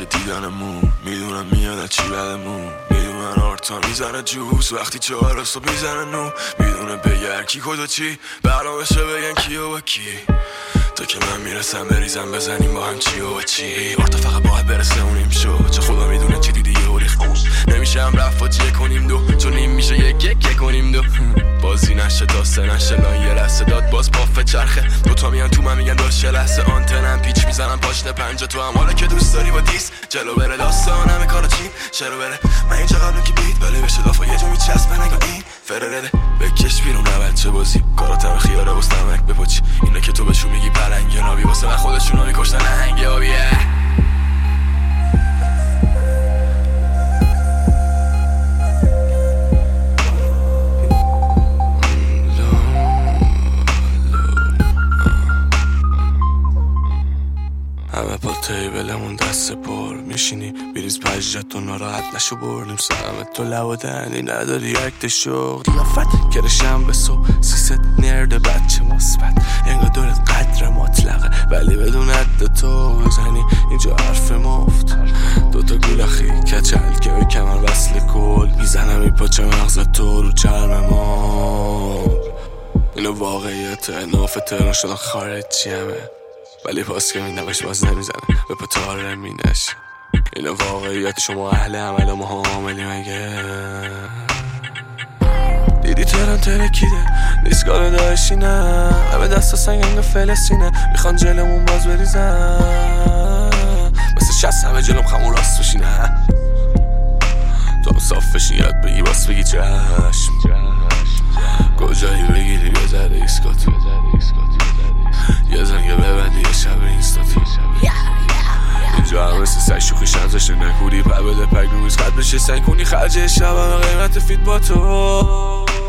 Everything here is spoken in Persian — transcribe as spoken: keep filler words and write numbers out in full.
دیدنمون، میدونم میاد از چی بدمون، میدونن آرتا میزنه جوز وقتی چهار صبح میزنه نو، میدونه بگر کی کجا چی برنامه‌شه بگن کی و کی، تا که من میرسم بریزم بزنیم با هم چی و چی. آرتا فقط باید برسه اونیم شو، چه خدا میدونه چی دیدی و ریخ نمیشه هم رفت چیه کنیم دو، چون این میشه یک یک کنیم دو، بازی نشه داسته نشه لان یه لحظه داد باز پافه چرخه، دوتا میان تو من میگن داشته لحظه آنتنم پیچ میزنم پاشنه پنجه تو هم حالا که دوست داری با دیس جلو بره داستان همه کارا چین چرا بره من اینجا قبلم که بیت بله بشه دافا یه جو میچسبه نگاه این فررده بکش بیرون نه بچه بازی کاراتم خیاره واسه نمک بپاچی اینه که تو بهشون میگی پلنگ یا نابی واسه من خودشون رو میکشتن هنگ آبیه. همه با تیبلمون دست پر میشینی بیریز پجت و ناراحت نشو بردیم سلامت تو لب و دهنی نداری اکت شغل قیافت کرشم به صبح سیست نرد بچه مثبت انگار دورت قدر مطلقه ولی بدون عد تو بزنی اینجا حرف مفت دوتا گولخی کچل که به کمر وصل کل میزنم این پاچه مغز تو رو چرم ما اینو واقعیت ناف تهران شدن خارجی همه ولی پاس که میدمش باز نمیزنه به پتاره مینش اینو واقعیت شما اهل عمل و ما عاملی مگه دیدی تهران ترکیده نیستگاه داشتی نه همه دستا سنگنگ فلسطینه میخوان جلمون باز بریزن مثل شست همه جلوم خمون راست بشی نه تو هم صاف بشی یاد بگی باس بگی چشم کجایی بگیری یه ذره ایسکات یه زنگه ببندی یه شب اینستاتی اینجا هم مثل سگ شوخی شمزش نکودی پر بده پک رویز قد بشه سنگ کنی خرج شب همه قیمت فیت با تو